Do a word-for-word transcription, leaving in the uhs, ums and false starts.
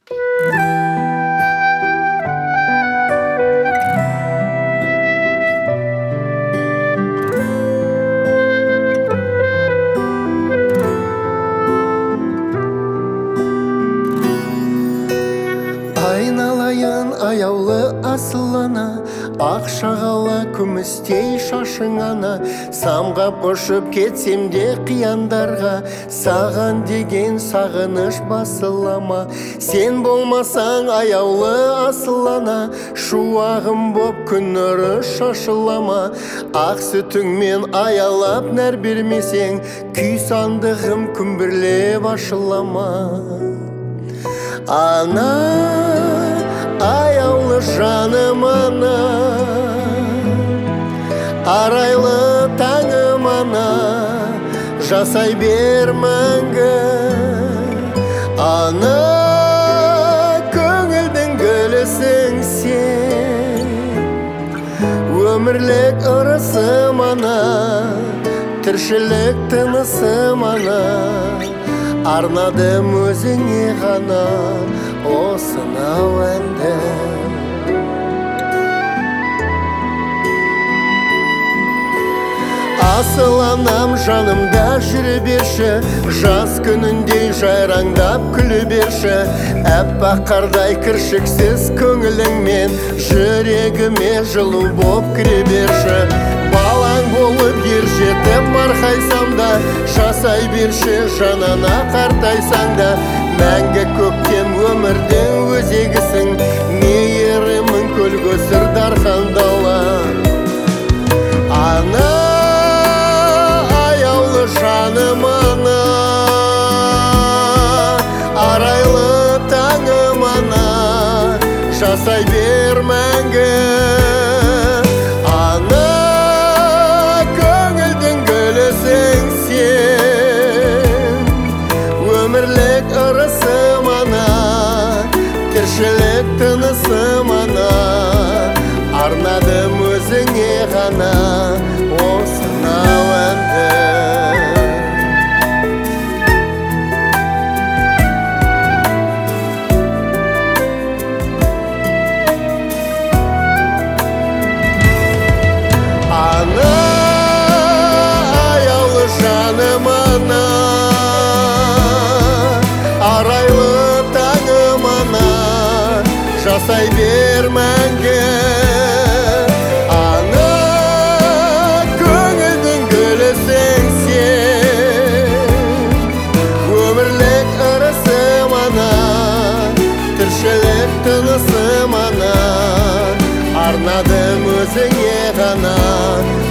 Айналайын аяулы асыл ана, ақ шағала күмістей шашың ана. Самғап ұшып кетсем де қияндарға, саған деген сағыныш басылама. Сен болмасаң аяулы асыл ана, шуағым боп күн нұры шашылама. Ақ сүтіңмен аялап нәр бермесең, күй сандығым күмбірлеп ашылама. Ана, аяулы жаным ана, арайлы таңым ана, жасай бер мәңгі. Ана, көңілдің гүлісің сен, өмірлік ырысым ана, тіршілік тынысым ана. Арнадым өзіңе ғана осынау әнді. Асыл анам жанымда жүре берші, жаз күніндей жайраңдап күле берші. Әппақ қардай кіршіксіз көңіліңмен жүрегіме жылу боп кіре берші. Балаң болып ер жетіп марқайсам да, жасай берші жанана қартайсаң да. Мәңгі көктем өмірдің өзегісің, мейірімің көл көсір дархан дала. Ана, аяулы жаным ана, арайлы таңым ана, жасай бер мәңгі. Ана, көңілдің гүлісің сен, өмірлік ырысым ана, тіршілік тынысым ана. Арнадым өзіңе ғана осынау әнді. Ана, аяулы жаным ана, арайлы таңым ана, жасай бер мәңгі. Ана, көңілдің гүлісің сен, өмірлік ырысым ана, тіршілік тынысым ана. Арнадым өзіңе ғана